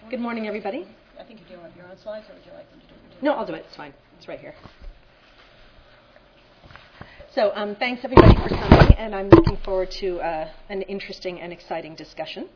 Good morning, everybody. I think you're doing your own slides, or would you like them to do it? No, I'll do it. It's fine. It's right here. So thanks, everybody, for coming, and I'm looking forward to an interesting and exciting discussion.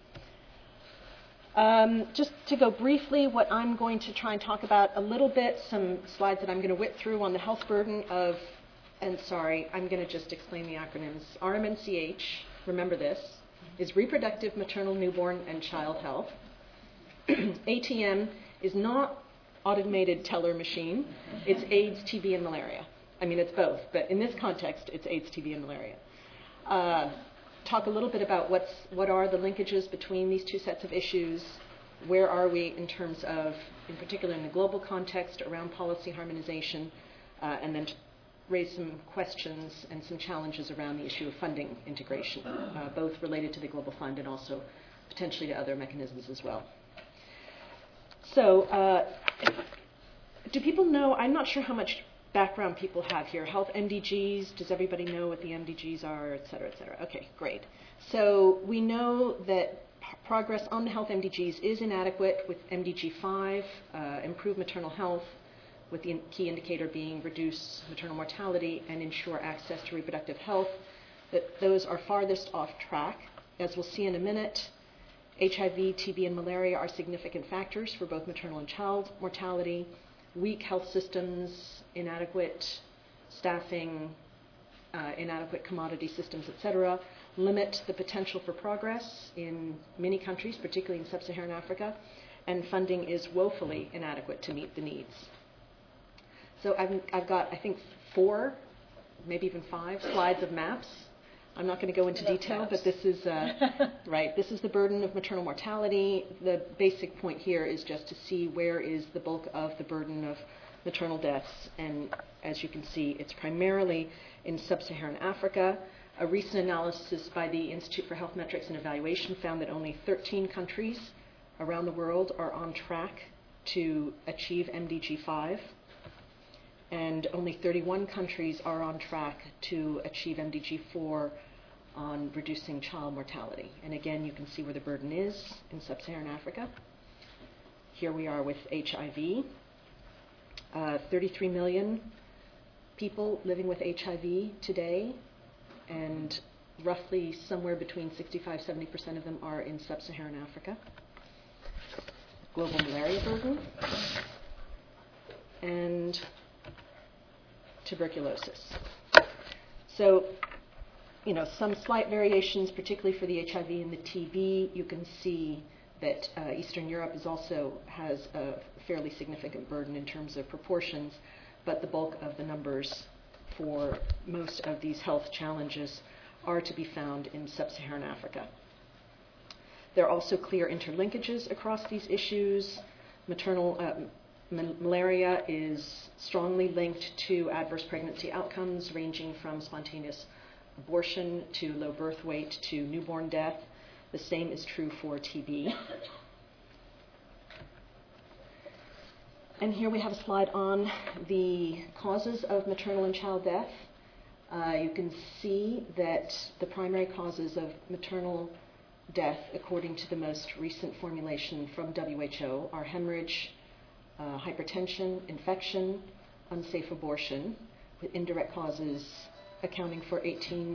Just to go briefly, what I'm going to try and talk about a little bit, some slides that I'm going to whip through on the health burden of, and sorry, I'm going to just explain the acronyms. RMNCH, remember this, is Reproductive, Maternal, Newborn, and Child Health. ATM is not automated teller machine. It's AIDS, TB, and malaria. I mean, it's both, but in this context, it's AIDS, TB, and malaria. Talk a little bit about what are the linkages between these two sets of issues, where are we in terms of, in particular in the global context, around policy harmonization, and then raise some questions and some challenges around the issue of funding integration, both related to the Global Fund and also potentially to other mechanisms as well. So, do people know, I'm not sure how much background people have here. Health MDGs, does everybody know what the MDGs are, et cetera, et cetera? Okay, great. So we know that progress on the health MDGs is inadequate, with MDG 5, improve maternal health, with the key indicator being reduce maternal mortality and ensure access to reproductive health, that those are farthest off track. As we'll see in a minute, HIV, TB, and malaria are significant factors for both maternal and child mortality. Weak health systems, inadequate staffing, inadequate commodity systems, etc., limit the potential for progress in many countries, particularly in sub-Saharan Africa, and funding is woefully inadequate to meet the needs. So I've got, I think, 4, maybe even 5 slides of maps. I'm not going to go into detail, but this is right. This is the burden of maternal mortality. The basic point here is just to see where is the bulk of the burden of maternal deaths, and as you can see, it's primarily in sub-Saharan Africa. A recent analysis by the Institute for Health Metrics and Evaluation found that only 13 countries around the world are on track to achieve MDG 5, and only 31 countries are on track to achieve MDG 4 on reducing child mortality. And again, you can see where the burden is in sub-Saharan Africa. Here we are with HIV. 33 million people living with HIV today, and roughly somewhere between 65-70% of them are in sub-Saharan Africa. Global malaria burden and tuberculosis. So, some slight variations, particularly for the HIV and the TB. You can see that Eastern Europe has a fairly significant burden in terms of proportions, but the bulk of the numbers for most of these health challenges are to be found in sub-Saharan Africa. There are also clear interlinkages across these issues. Malaria is strongly linked to adverse pregnancy outcomes, ranging from spontaneous abortion to low birth weight to newborn death. The same is true for TB. And here we have a slide on the causes of maternal and child death. You can see that the primary causes of maternal death, according to the most recent formulation from WHO, are hemorrhage, hypertension, infection, unsafe abortion, with indirect causes accounting for 18%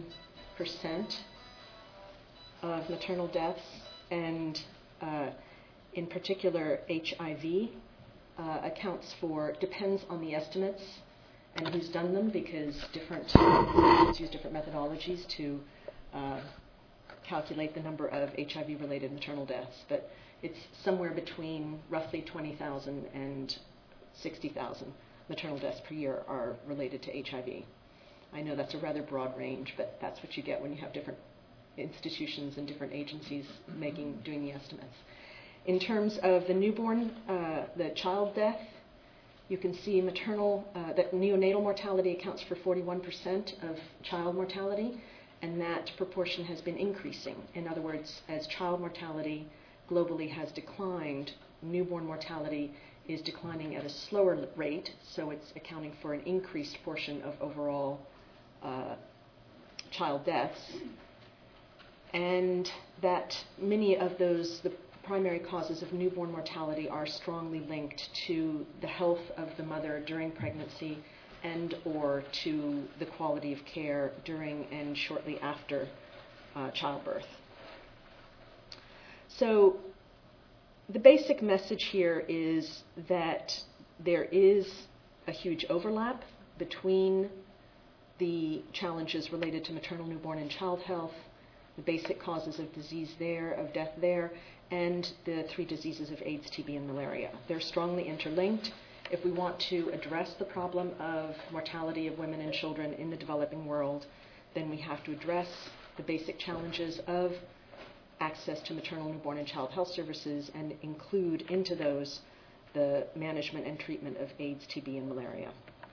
of maternal deaths, and in particular HIV accounts for, depends on the estimates and who's done them, because different institutions use different methodologies to calculate the number of HIV-related maternal deaths, but it's somewhere between roughly 20,000 and 60,000 maternal deaths per year are related to HIV. I know that's a rather broad range, but that's what you get when you have different institutions and different agencies doing the estimates. In terms of the newborn, the child death, you can see that neonatal mortality accounts for 41% of child mortality, and that proportion has been increasing. In other words, as child mortality globally has declined, newborn mortality is declining at a slower rate, so it's accounting for an increased portion of overall child deaths. And that many of those, primary causes of newborn mortality are strongly linked to the health of the mother during pregnancy and or to the quality of care during and shortly after childbirth. So the basic message here is that there is a huge overlap between the challenges related to maternal, newborn, and child health, the basic causes of disease there, of death there, and the three diseases of AIDS, TB, and malaria. They're strongly interlinked. If we want to address the problem of mortality of women and children in the developing world, then we have to address the basic challenges of access to maternal, newborn, and child health services and include into those the management and treatment of AIDS, TB, and malaria.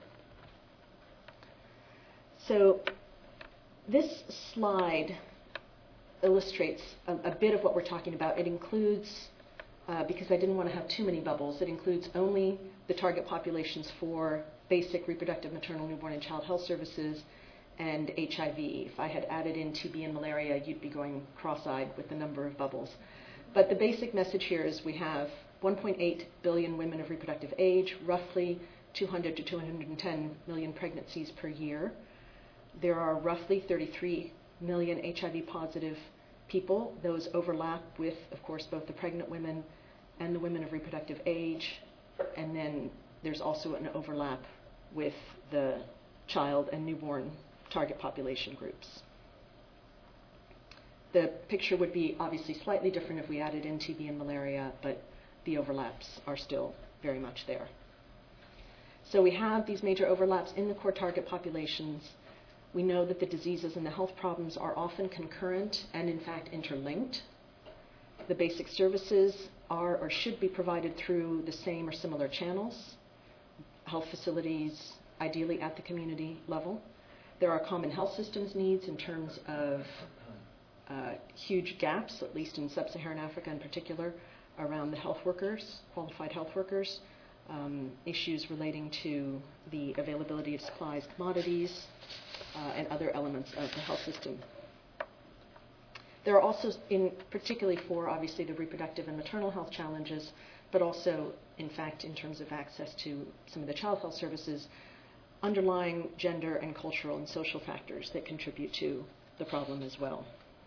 So this slide illustrates a bit of what we're talking about. It includes, because I didn't want to have too many bubbles, it includes only the target populations for basic reproductive, maternal, newborn, and child health services and HIV. If I had added in TB and malaria, you'd be going cross-eyed with the number of bubbles. But the basic message here is we have 1.8 billion women of reproductive age, roughly 200 to 210 million pregnancies per year. There are roughly 33 million HIV-positive people. Those overlap with, of course, both the pregnant women and the women of reproductive age. And then there's also an overlap with the child and newborn target population groups. The picture would be obviously slightly different if we added in TB and malaria, but the overlaps are still very much there. So we have these major overlaps in the core target populations. We know that the diseases and the health problems are often concurrent and in fact interlinked. The basic services are or should be provided through the same or similar channels, health facilities, ideally at the community level. There are common health systems needs in terms of huge gaps, at least in sub-Saharan Africa in particular, around the health workers, qualified health workers, issues relating to the availability of supplies, commodities, and other elements of the health system. There are also, particularly for obviously the reproductive and maternal health challenges, but also, in fact, in terms of access to some of the child health services, underlying gender and cultural and social factors that contribute to the problem as well.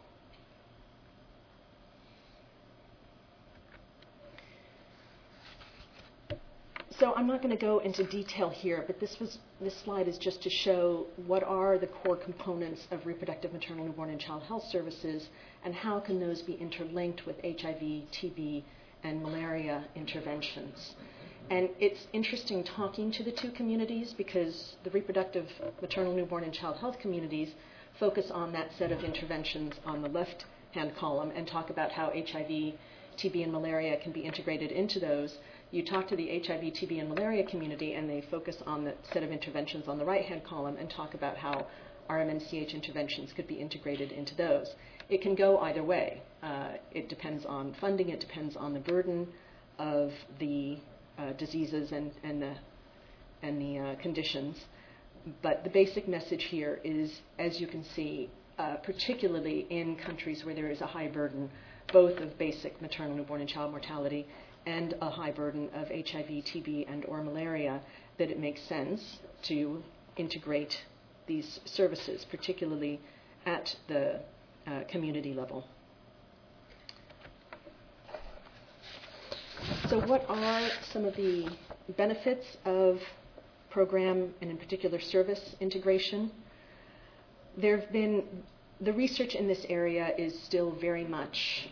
So I'm not going to go into detail here, but this slide is just to show what are the core components of reproductive, maternal, newborn, and child health services, and how can those be interlinked with HIV, TB, and malaria interventions. And it's interesting talking to the two communities because the reproductive, maternal, newborn, and child health communities focus on that set of interventions on the left-hand column and talk about how HIV, TB, and malaria can be integrated into those. You talk to the HIV, TB, and malaria community, and they focus on the set of interventions on the right-hand column and talk about how RMNCH interventions could be integrated into those. It can go either way. It depends on funding. It depends on the burden of the diseases and the conditions. But the basic message here is, as you can see, particularly in countries where there is a high burden, both of basic maternal, newborn, and child mortality, and a high burden of HIV, TB, and or malaria, that it makes sense to integrate these services, particularly at the community level. So what are some of the benefits of program and in particular service integration? The research in this area is still very much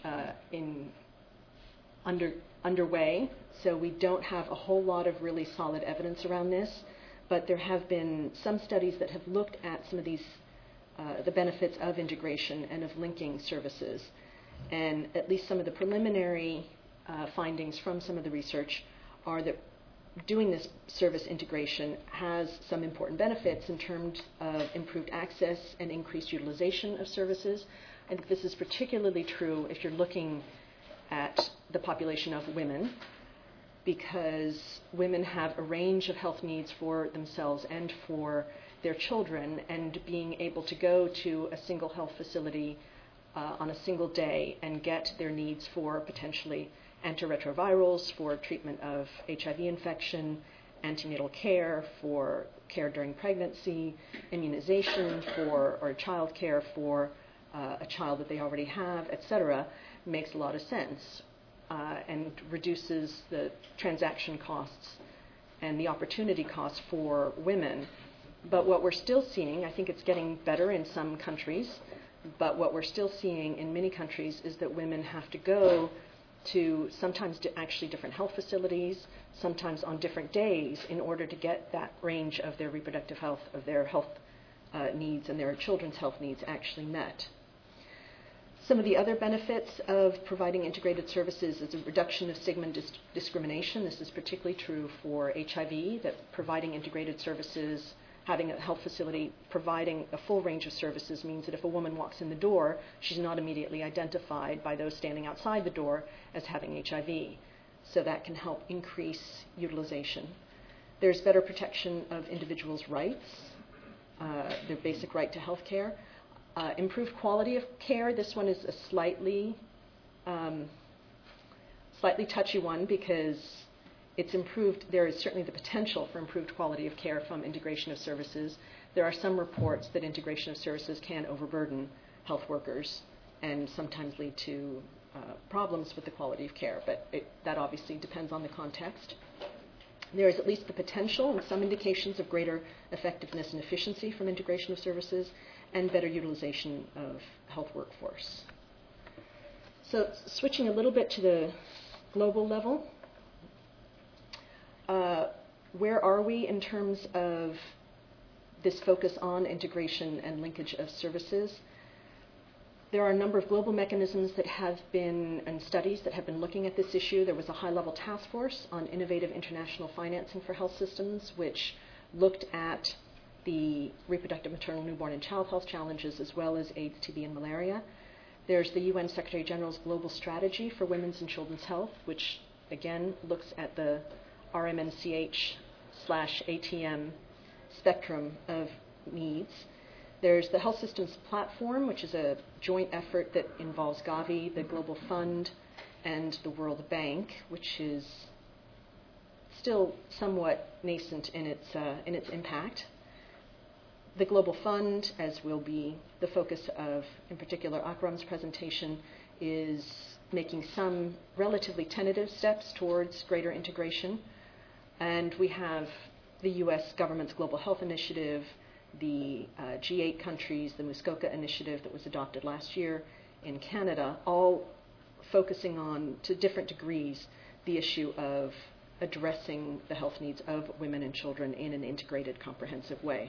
underway, so we don't have a whole lot of really solid evidence around this, but there have been some studies that have looked at some of these, the benefits of integration and of linking services. And at least some of the preliminary findings from some of the research are that doing this service integration has some important benefits in terms of improved access and increased utilization of services. I think this is particularly true if you're looking at the population of women, because women have a range of health needs for themselves and for their children, and being able to go to a single health facility on a single day and get their needs for potentially antiretrovirals, for treatment of HIV infection, antenatal care, for care during pregnancy, immunization, or child care for a child that they already have, etc., makes a lot of sense and reduces the transaction costs and the opportunity costs for women. But what we're still seeing, I think it's getting better in some countries, but what we're still seeing in many countries is that women have to go to sometimes actually different health facilities, sometimes on different days, in order to get that range of their reproductive health, of their health needs and their children's health needs actually met. Some of the other benefits of providing integrated services is a reduction of stigma and discrimination. This is particularly true for HIV, that providing integrated services, having a health facility providing a full range of services means that if a woman walks in the door, she's not immediately identified by those standing outside the door as having HIV. So that can help increase utilization. There's better protection of individuals' rights, their basic right to health care. Improved quality of care. This one is a slightly touchy one because it's improved. There is certainly the potential for improved quality of care from integration of services. There are some reports that integration of services can overburden health workers and sometimes lead to problems with the quality of care, but that obviously depends on the context. There is at least the potential and some indications of greater effectiveness and efficiency from integration of services and better utilization of health workforce. So switching a little bit to the global level, where are we in terms of this focus on integration and linkage of services? There are a number of global mechanisms that have been, and studies that have been looking at this issue. There was a high-level task force on innovative international financing for health systems, which looked at the reproductive, maternal, newborn, and child health challenges, as well as AIDS, TB, and malaria. There's the UN Secretary General's Global Strategy for Women's and Children's Health, which again looks at the RMNCH/ATM spectrum of needs. There's the Health Systems Platform, which is a joint effort that involves Gavi, the Global Fund, and the World Bank, which is still somewhat nascent in its impact. The Global Fund, as will be the focus of, in particular, Akram's presentation, is making some relatively tentative steps towards greater integration. And we have the U.S. government's Global Health Initiative, the G8 countries, the Muskoka Initiative that was adopted last year in Canada, all focusing on, to different degrees, the issue of addressing the health needs of women and children in an integrated, comprehensive way.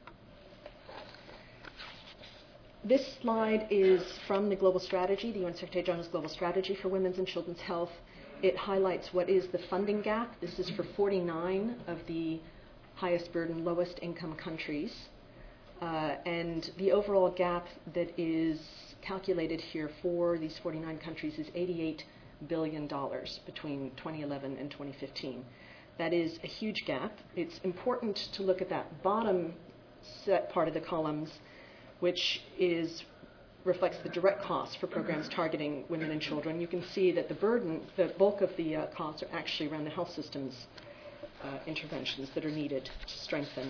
This slide is from the Global Strategy, the UN Secretary General's Global Strategy for Women's and Children's Health. It highlights what is the funding gap. This is for 49 of the highest burden, lowest income countries. And the overall gap that is calculated here for these 49 countries is $88 billion between 2011 and 2015. That is a huge gap. It's important to look at that bottom set part of the columns, which reflects the direct costs for programs targeting women and children. You can see that the bulk of the costs are actually around the health systems interventions that are needed to strengthen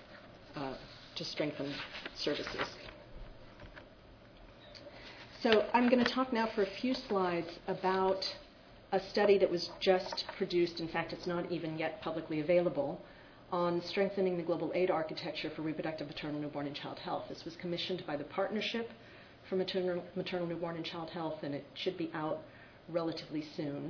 services. So I'm going to talk now for a few slides about a study that was just produced. In fact, it's not even yet publicly available, on strengthening the global aid architecture for reproductive, maternal, newborn, and child health. This was commissioned by the Partnership for Maternal, Newborn, and Child Health, and it should be out relatively soon.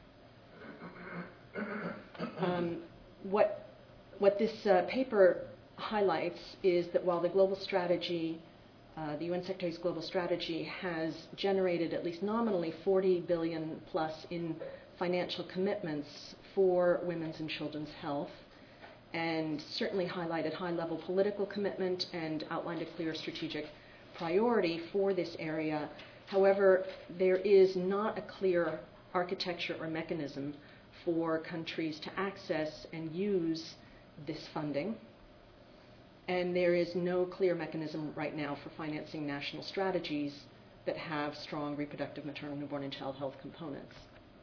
What this paper highlights is that while the global strategy, the UN Secretary's global strategy, has generated at least nominally 40 billion plus in financial commitments for women's and children's health, and certainly highlighted high-level political commitment and outlined a clear strategic priority for this area. However, there is not a clear architecture or mechanism for countries to access and use this funding. And there is no clear mechanism right now for financing national strategies that have strong reproductive, maternal, newborn, and child health components.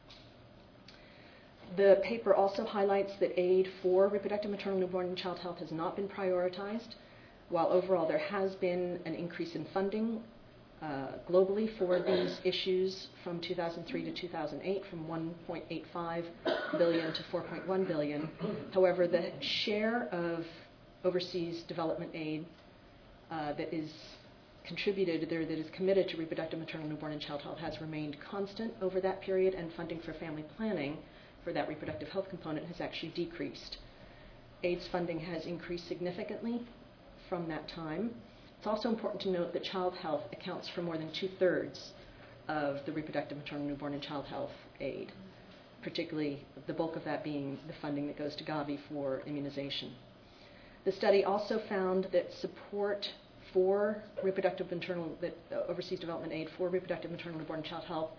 The paper also highlights that aid for reproductive, maternal, newborn, and child health has not been prioritized, while overall there has been an increase in funding globally for these issues from 2003 to 2008, from 1.85 billion to 4.1 billion. However, the share of overseas development aid that is contributed there, that is committed to reproductive, maternal, newborn, and child health has remained constant over that period, and funding for family planning for that reproductive health component has actually decreased. AIDS funding has increased significantly from that time. It's also important to note that child health accounts for more than 2/3 of the reproductive, maternal, newborn, and child health aid, particularly the bulk of that being the funding that goes to Gavi for immunization. The study also found that support for reproductive, maternal, overseas development aid for reproductive, maternal, newborn, and child health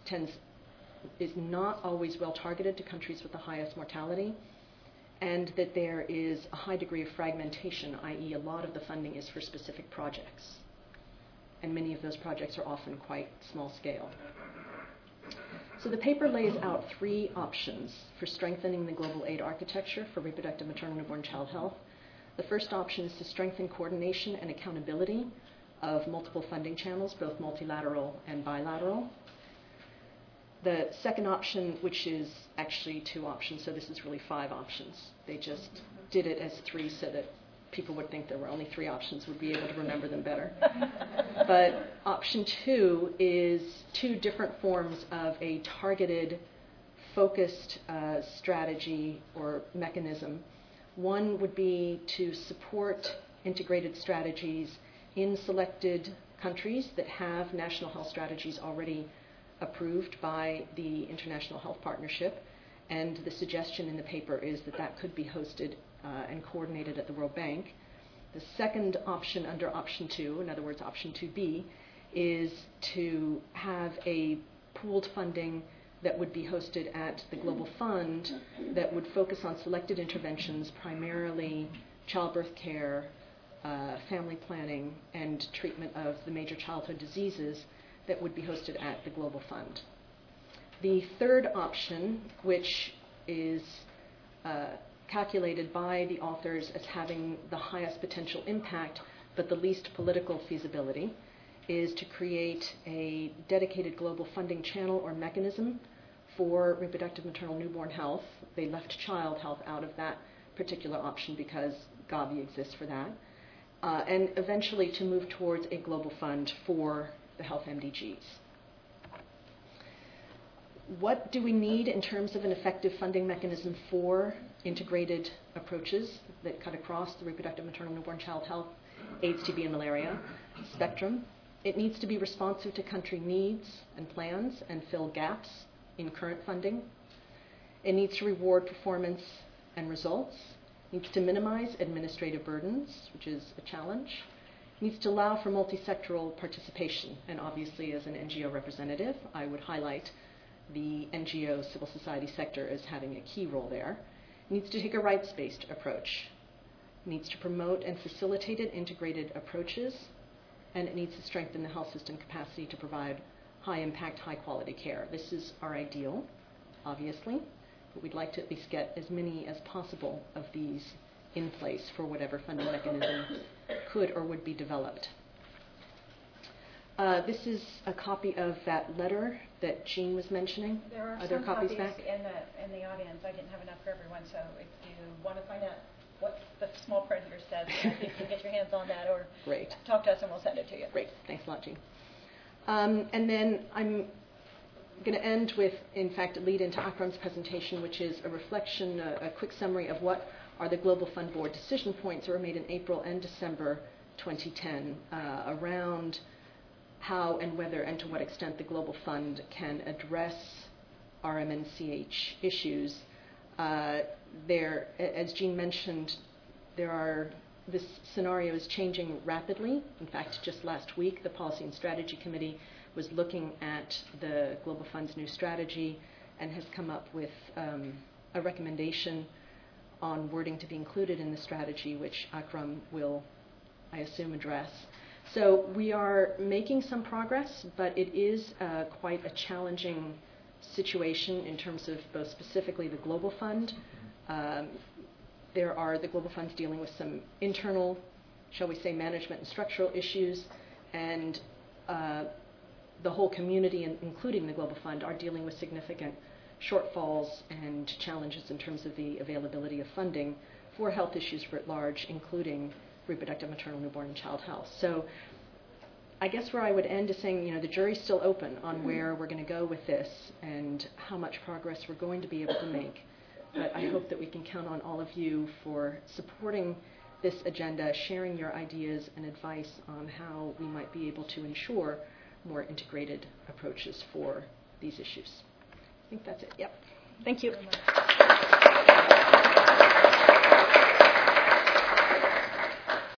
is not always well targeted to countries with the highest mortality, and that there is a high degree of fragmentation, i.e. a lot of the funding is for specific projects. And many of those projects are often quite small scale. So the paper lays out 3 options for strengthening the global aid architecture for reproductive, maternal, newborn, and child health. The first option is to strengthen coordination and accountability of multiple funding channels, both multilateral and bilateral. The second option, which is actually 2 options, so this is really 5 options. They just did it as 3 so that people would think there were only 3 options, would be able to remember them better. But option 2 is 2 different forms of a targeted, focused strategy or mechanism. One would be to support integrated strategies in selected countries that have national health strategies already approved by the International Health Partnership, and the suggestion in the paper is that that could be hosted and coordinated at the World Bank. The second option under option 2, in other words, option 2B, is to have a pooled funding that would be hosted at the Global Fund that would focus on selected interventions, primarily childbirth care, family planning, and treatment of the major childhood diseases that would be hosted at the Global Fund. The third option, which is calculated by the authors as having the highest potential impact but the least political feasibility, is to create a dedicated global funding channel or mechanism for reproductive, maternal, newborn health. They left child health out of that particular option because Gavi exists for that, and eventually to move towards a global fund for the health MDGs. What do we need in terms of an effective funding mechanism for integrated approaches that cut across the reproductive, maternal, newborn, child health, AIDS, TB, and malaria spectrum? It needs to be responsive to country needs and plans and fill gaps in current funding. It needs to reward performance and results. It needs to minimize administrative burdens, which is a challenge. Needs to allow for multi-sectoral participation, and obviously as an NGO representative, I would highlight the NGO civil society sector as having a key role there. Needs to take a rights-based approach. Needs to promote and facilitate integrated approaches, and it needs to strengthen the health system capacity to provide high-impact, high-quality care. This is our ideal, obviously, but we'd like to at least get as many as possible of these in place for whatever funding mechanism could or would be developed. This is a copy of that letter that Jean was mentioning. There are there some copies copies back? in the audience. I didn't have enough for everyone, so if you want to find out what the small print here says, you can get your hands on that or Great. talk to us and we'll send it to you. Great. Thanks a lot, Jean. And then I'm going to end with, in fact, a lead into Akram's presentation, which is a reflection, a quick summary of what are the Global Fund Board decision points that were made in April and December 2010 around how and whether and to what extent the Global Fund can address RMNCH issues. There, as Jean mentioned, this scenario is changing rapidly. In fact, just last week, the Policy and Strategy Committee was looking at the Global Fund's new strategy and has come up with a recommendation on wording to be included in the strategy, which Akram will, I assume, address. So we are making some progress, but it is quite a challenging situation in terms of both specifically the Global Fund. The Global Fund's dealing with some internal, shall we say, management and structural issues, and the whole community, including the Global Fund, are dealing with significant shortfalls and challenges in terms of the availability of funding for health issues writ large, including reproductive, maternal, newborn, and child health. So I guess where I would end is saying, the jury's still open on where we're going to go with this and how much progress we're going to be able to make. But I hope that we can count on all of you for supporting this agenda, sharing your ideas and advice on how we might be able to ensure more integrated approaches for these issues. I think that's it. Yep. Thank you.